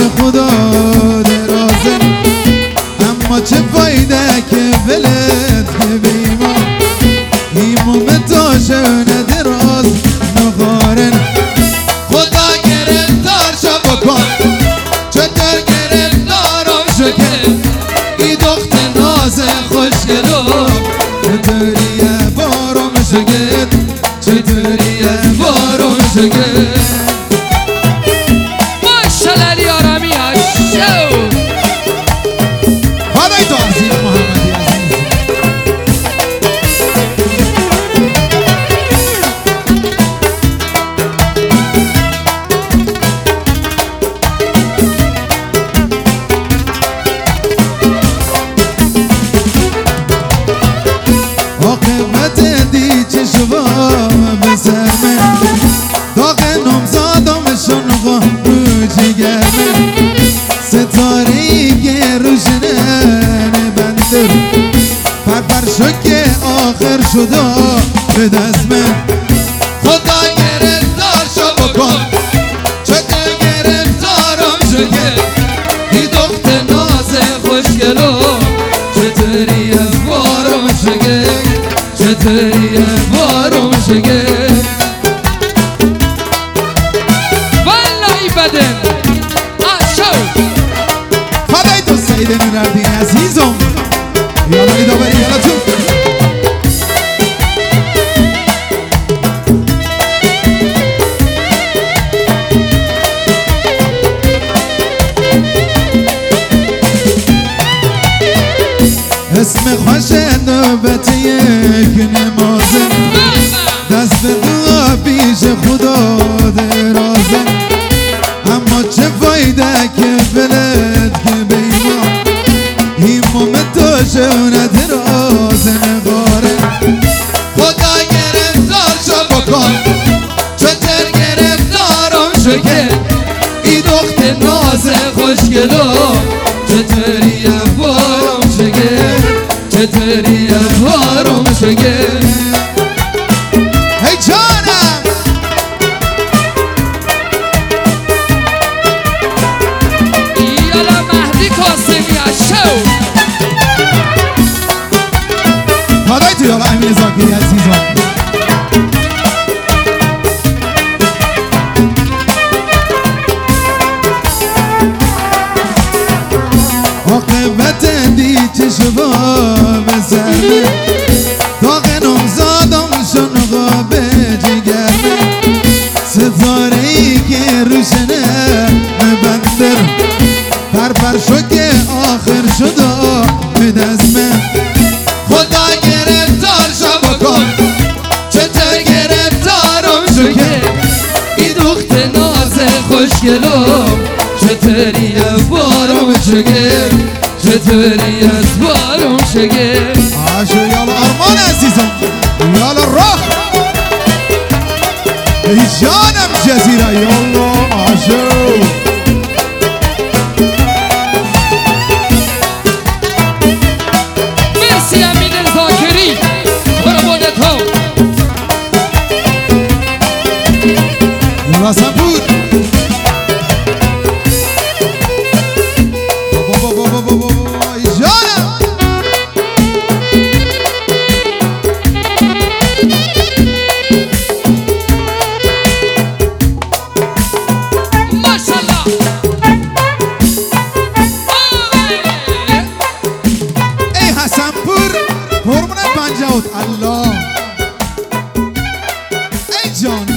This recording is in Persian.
خدا درازه، اما چه فایده که ولد که بیمان ایموم تاشونه دراز نخارن. خدا گرفتار شو بکن چطور گرفتارم شکر، ای دخت ناز خوشگلو چطوریه بارم شکر، چطوریه بارم شکر. ماشالله علی آرامی هاشو خدای تو عزیز محمدی عزیز. عاقبت دی چشوا بسر من، داغ نمزادمشون رو جگر من، ستاره‌ای که روشنن بندر پر شد که آخر شده به دست من. خدا گرفتار شو بکن چطور گرفتارم شکر، ای دخت ناز خوشگلو چطوری بارم شکر، چطوری بارم شکر. والله بدن آشو خدای تو سید نوردین عزیزم. یالا ای داوری یالا تو اسم خوش نوبت یک نمازه، دست به دعا پیش خدا درازه، اما چه فایده که ولد که بیمان ایموم تاشونه درازه نگاره. خدا گرفتار شو بکن چطور گرفتارم شکر، ای دخت ناز خوشگلو چطوری بارم شکر، چطوری بارم شکر. هی جانم یالا مهدی قاسمی هاشو خدای تو یالا امین زاکری عزیزم. عاقبت دی چشوا بسرمه، داغ نمزادم شنقا به جگرمه، ستاره‌ای که روشنه بندر پر شد که آخر شده به دست من. خدا گرفتار شو بکن چطور گرفتارم شکر، ای دخت ناز خوشگلو چطوری بارم شکر، چطوری بارم شکر. آشو یالا آرمان عزیزم یالا رخ ای جانم جزیره یالا آشو. مرسی امین زاکری قربونت ها. یالا سنپور ای جانم. ماشالله ای حسنپور قربونت پنجاوت الله. ای جان